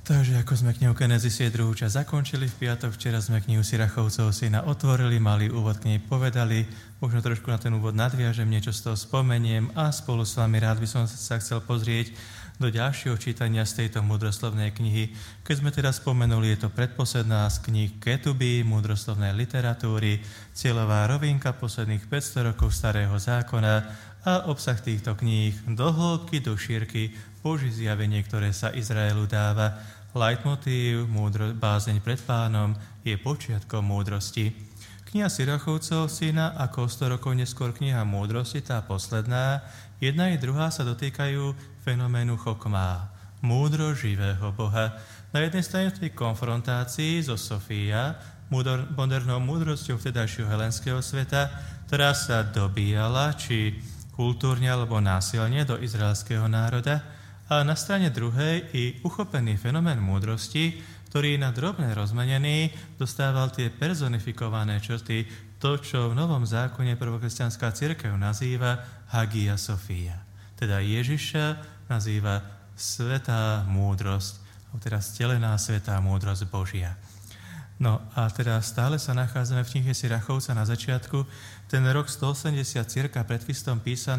Takže ako sme knihu Genezisie druhú časť zakončili v piatok, včera sme knihu Sirachovcov syna otvorili, mali úvod k nej povedali, možno trošku na ten úvod nadviažem, niečo z toho spomeniem a spolu s vami rád by som sa chcel pozrieť do ďalšieho čítania z tejto múdroslovnej knihy. Keď sme teda spomenuli, je to predposledná z kníh Ketuby, múdroslovnej literatúry, cieľová rovinka posledných 500 rokov starého zákona a obsah týchto kníh do hĺbky, do šírky, Boží zjavenie, ktoré sa Izraelu dáva. Leitmotív, bázeň pred Pánom, je počiatkom múdrosti. Kniha Sirachovcov syna ako 100 rokov neskôr kniha múdrosti, tá posledná, jedna i druhá sa dotýkajú fenoménu chokmá, múdro živého Boha. Na jednej strane v tej konfrontácii zo Sofia, modernou múdrosťou vtedajšieho helenského sveta, ktorá sa dobíjala, či kultúrne alebo násilne do izraelského národa, a na strane druhej i uchopený fenomén múdrosti, ktorý na drobné rozmenený dostával tie personifikované črty, to, čo v Novom zákone prvokresťanská cirkev nazýva Hagia Sophia. Teda Ježiša nazýva svätá múdrosť, teda stelená svätá múdrosť Božia. No a teda stále sa nachádzame v knihe Sirachovca na začiatku. Ten rok 180 cirka pred Kristom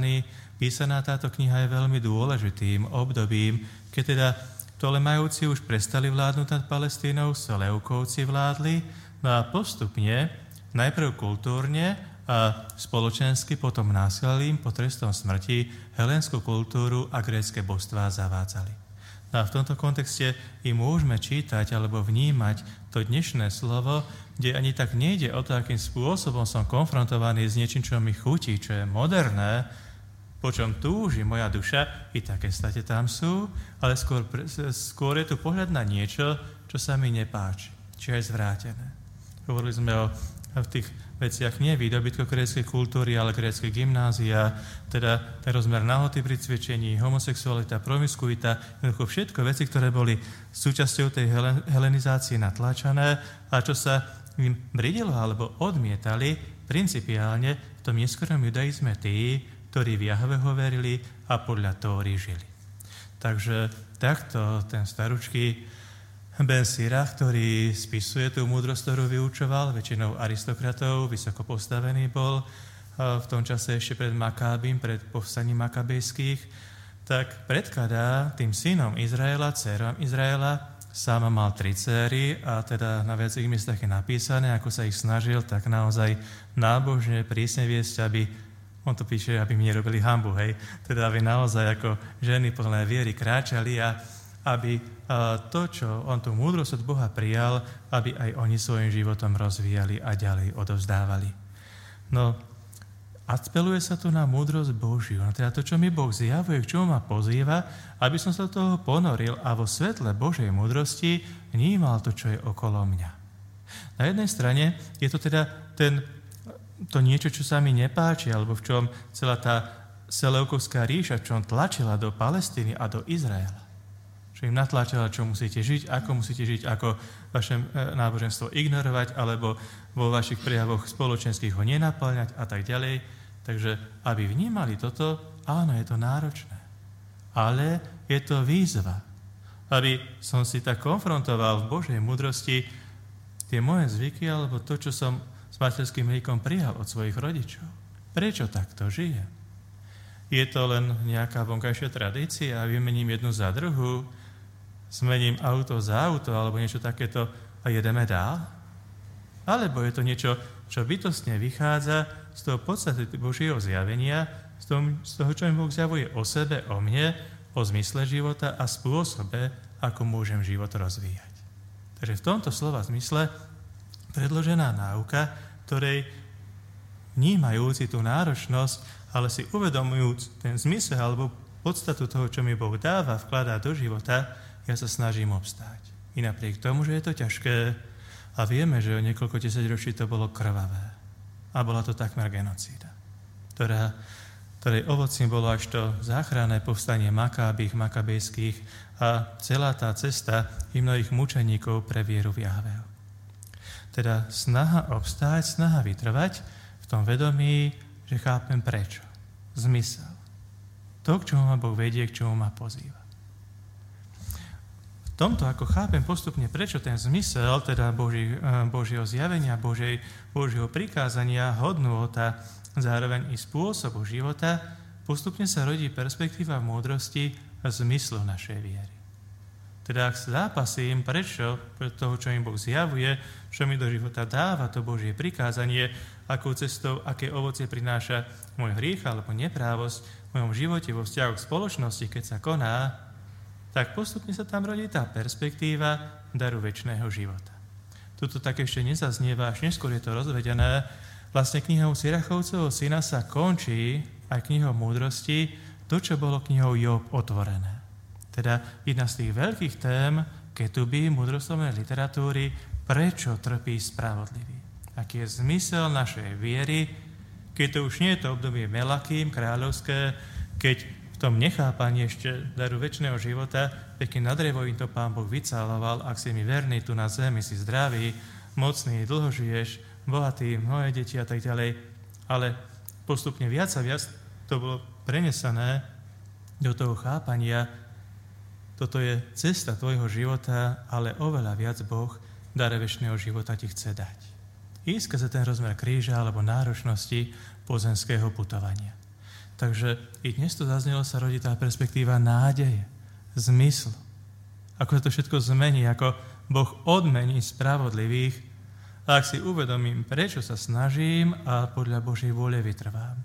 písaná táto kniha je veľmi dôležitým obdobím, keď teda Ptolemajúci už prestali vládnuť nad Palestínou, Seleukovci vládli, no a postupne, najprv kultúrne a spoločensky, potom násilím pod trestom smrti, helénsku kultúru a grécke božstvá zavádzali. No a v tomto kontexte i môžeme čítať alebo vnímať to dnešné slovo, kde ani tak nejde o to, akým spôsobom som konfrontovaný s niečím, čo mi chutí, čo je moderné, po čom túži moja duša, i také state tam sú, ale skôr je tu pohľad na niečo, čo sa mi nepáči, či aj zvrátené. Hovorili sme o tých veciach nie výdobytko gréckej kultúry, ale gréckej gymnázia, teda ten rozmer nahoty pri cvičení, homosexualita, promiskuita, jednoducho všetko veci, ktoré boli súčasťou tej helenizácie natláčané a čo sa im bridilo alebo odmietali principiálne v tom neskorom judaizme tí, ktorí v Jahveho verili a podľa Tóry žili. Takže takto ten staručký Ben Sirach, ktorý spisuje tú múdrosť, ktorú vyučoval, väčšinou aristokratov, vysoko postavený bol v tom čase ešte pred Makábim, pred povstaním makabejských, tak predkladá tým synom Izraela, dcérom Izraela, sám mal 3 céry a teda na viacerých miestach je napísané, ako sa ich snažil, tak naozaj nábožne, prísne viesť, aby, on to píše, aby mi nerobili hanbu, hej, teda aby naozaj ako ženy plné viery kráčali a aby to, čo on tú múdrosť od Boha prijal, aby aj oni svojim životom rozvíjali a ďalej odovzdávali. No, apeluje sa tu na múdrosť Božiu, no teda to, čo mi Boh zjavuje, k čomu ma pozýva, aby som sa do toho ponoril a vo svetle Božej múdrosti vnímal to, čo je okolo mňa. Na jednej strane je to teda to niečo, čo sa mi nepáči, alebo v čom celá tá Seleukovská ríša, v čom tlačila do Palestíny a do Izraela. Čo im natláčala, čo musíte žiť, ako vaše náboženstvo ignorovať, alebo vo vašich prejavoch spoločenských ho nenaplňať a tak ďalej. Takže aby vnímali toto, áno, je to náročné. Ale je to výzva. Aby som si tak konfrontoval v Božej múdrosti tie moje zvyky, alebo to, čo som s materským mliekom prijal od svojich rodičov. Prečo takto žijem? Je to len nejaká vonkajšia tradícia a vymením jednu za druhú, zmením auto za auto alebo niečo takéto a jedeme dál? Alebo je to niečo, čo bytostne vychádza z toho podstaty Božieho zjavenia, z toho, čo mi Boh zjavuje o sebe, o mne, o zmysle života a spôsobe, ako môžem život rozvíjať. Takže v tomto slova zmysle predložená náuka, ktorej vnímajúci tú náročnosť, ale si uvedomujúc ten zmysel alebo podstatu toho, čo mi Boh dáva, vkladá do života, ja sa snažím obstáť. I napriek tomu, že je to ťažké a vieme, že o niekoľko desaťročí to bolo krvavé. A bola to takmer genocída, ktorej ovocím bolo až to záchranné povstanie makabejských a celá tá cesta i mnohých mučeníkov pre vieru v Jahveho. Teda snaha obstáť, snaha vytrvať v tom vedomí, že chápem prečo. Zmysel. To, k čomu ma Boh vedie, k čomu ma pozýva. V tomto, ako chápem postupne, prečo ten zmysel, teda Božieho zjavenia, Božieho prikázania, hodnota, zároveň i spôsobu života, postupne sa rodí perspektíva múdrosti a zmyslu našej viery. Teda ak zápasím, prečo, pre toho, čo im Boh zjavuje, čo mi do života dáva to Božie prikázanie, akou cestou, aké ovocie prináša môj hriech alebo neprávosť v mojom živote vo vzťahu k spoločnosti, keď sa koná, tak postupne sa tam rodí tá perspektíva daru večného života. Tuto tak ešte nezaznieva, až neskôr je to rozvedené. Vlastne knihou Sirachovcovho syna sa končí aj knihou múdrosti, to, čo bolo knihou Job otvorené. Teda jedna z tých veľkých tém ketuby múdroslovnej literatúry, prečo trpí spravodlivý. Aký je zmysel našej viery, keď to už nie je to obdobie Melakým, kráľovské, keď v tom nechápaní ešte daru večného života, pekne na drevo im to Pán Boh vycáloval, ak si mi verný tu na zemi, si zdravý, mocný, dlho žiješ, bohatý, mnohé deti a tak ďalej. Ale postupne viac a viac to bolo prenesené do toho chápania. Toto je cesta tvojho života, ale oveľa viac Boh dar večného života ti chce dať. I skrze ten rozmer kríža alebo náročnosti pozemského putovania. Takže i dnes to zaznelo, sa rodí tá perspektíva nádeje, zmyslu. Ako sa to všetko zmení, ako Boh odmení spravodlivých, a ak si uvedomím, prečo sa snažím a podľa Božej vôle vytrvám.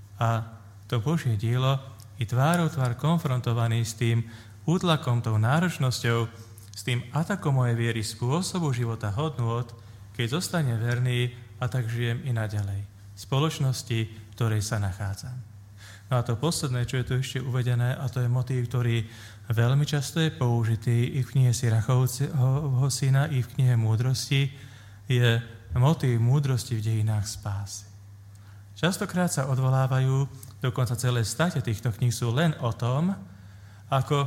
A to Božie dielo i tvárou tvár konfrontovaný s tým útlakom, tou náročnosťou, s tým atakom mojej viery, spôsobu života, hodnôt, keď zostane verný a tak žijem i naďalej. V spoločnosti, v ktorej sa nachádzam. No a to posledné, čo je tu ešte uvedené, a to je motív, ktorý veľmi často je použitý i v knihe Sirachovcovho syna, i v knihe Múdrosti, je motív múdrosti v dejinách spásy. Častokrát sa odvolávajú, dokonca celé state týchto kníh sú len o tom, ako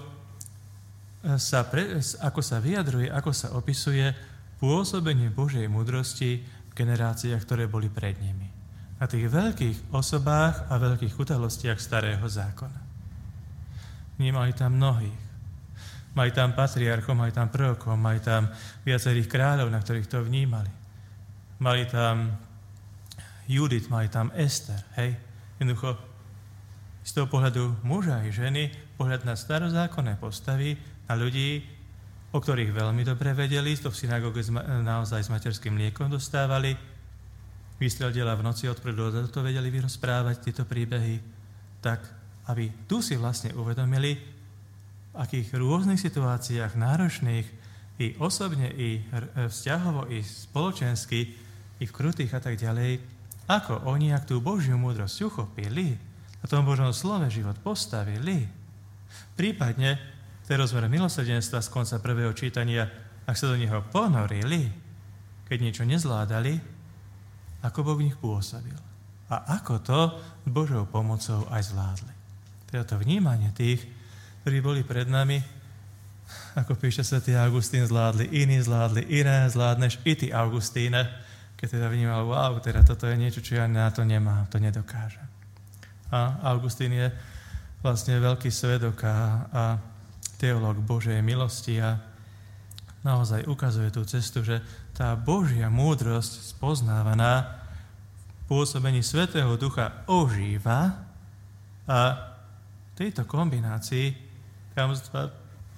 sa vyjadruje, ako sa opisuje pôsobenie Božej múdrosti v generáciách, ktoré boli pred nimi. Na tých veľkých osobách a veľkých udalostiach starého zákona. Vnímali tam mnohých. Mali tam patriarchov, mali tam prorokov, mali tam viacerých kráľov, na ktorých to vnímali. Mali tam Judit, mali tam Ester, hej? Jednoducho, z toho pohľadu muža i ženy, pohľad na starozákonné postavy, na ľudí, o ktorých veľmi dobre vedeli, to v synagóge naozaj s materským mliekom dostávali, vystreldila v noci odpredu, to vedeli vyrozprávať tieto príbehy, tak aby tu si vlastne uvedomili, v akých rôznych situáciách, náročných, i osobne, i vzťahovo, i spoločensky, i v krutých a tak ďalej, ako oni, ak tú Božiu múdrosť uchopili, na tom Božom slove život postavili, prípadne ten rozmer milosrdenstva z konca prvého čítania, ak sa do neho ponorili, keď niečo nezvládali, ako Boh v nich pôsobil. A ako to s Božou pomocou aj zvládli. Teda to vnímanie tých, ktorí boli pred nami, ako píše svätý Augustín, zvládli, iné, zvládneš i ty, Augustíne, keď teda vnímal, wow, teda toto je niečo, čo ja na to nemám, to nedokážem. A Augustín je vlastne veľký svedok a teológ Božej milosti a naozaj ukazuje tú cestu, že tá Božia múdrosť spoznávaná v pôsobení Svätého Ducha ožíva a v tejto kombinácii tajomstva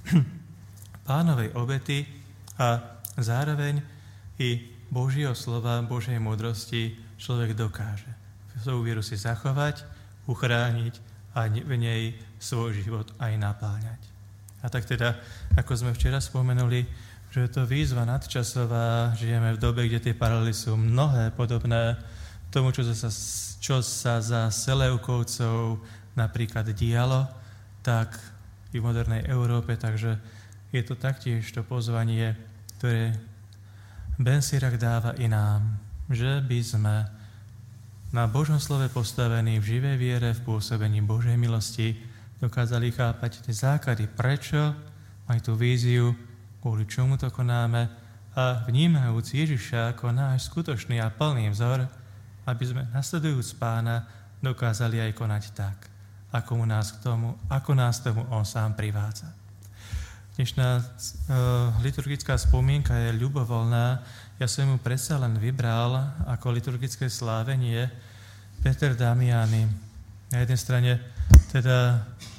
Pánovej obety a zároveň i Božieho slova, Božej múdrosti človek dokáže svoju vieru si zachovať, uchrániť a v nej svoj život aj napáľať. A tak teda, ako sme včera spomenuli, že je to výzva nadčasová, žijeme v dobe, kde tie paralely sú mnohé podobné tomu, čo sa za Seleukovcov napríklad dialo, tak i v modernej Európe, takže je to taktiež to pozvanie, ktoré Ben Sirach dáva i nám, že by sme na Božom slove postavení v živej viere, v pôsobení Božej milosti dokázali chápať tie základy, prečo aj tú víziu, kvôli čomu to konáme a vnímajúc Ježiša ako náš skutočný a plný vzor, aby sme nasledujúc Pána dokázali aj konať tak, ako nás k tomu on sám privádza. Dnešná liturgická spomienka je ľubovoľná. Ja som ju predsa len vybral ako liturgické slávenie Peter Damiani. Na jednej strane teda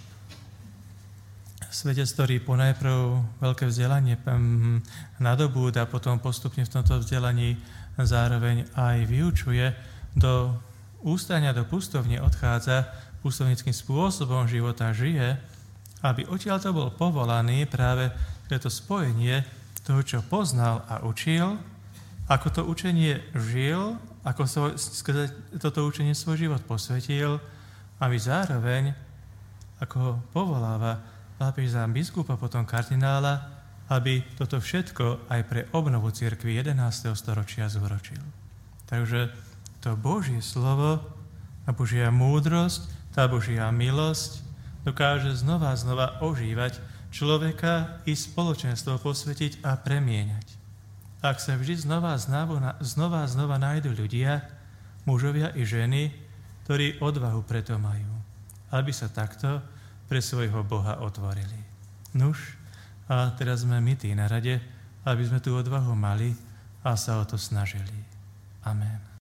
svetec, ktorý ponajprv veľké vzdelanie nadobúda a potom postupne v tomto vzdelaní zároveň aj vyučuje, do ústania do pustovne odchádza, pustovnickým spôsobom života žije, aby odtiaľto bol povolaný práve preto spojenie toho, čo poznal a učil, ako to učenie žil, ako toto učenie svoj život posvetil, aby zároveň, ako ho povoláva pápež za biskupa, potom kardinála, aby toto všetko aj pre obnovu cirkvi 11. storočia zúročil. Takže to Božie slovo a Božia múdrosť, tá Božia milosť dokáže znova ožívať človeka i spoločenstvo posvetiť a premieňať. Ak sa vždy znova nájdu ľudia, mužovia i ženy, ktorí odvahu preto majú, aby sa takto pre svojho Boha otvorili. Nuž, a teraz sme my tí na rade, aby sme tú odvahu mali a sa o to snažili. Amen.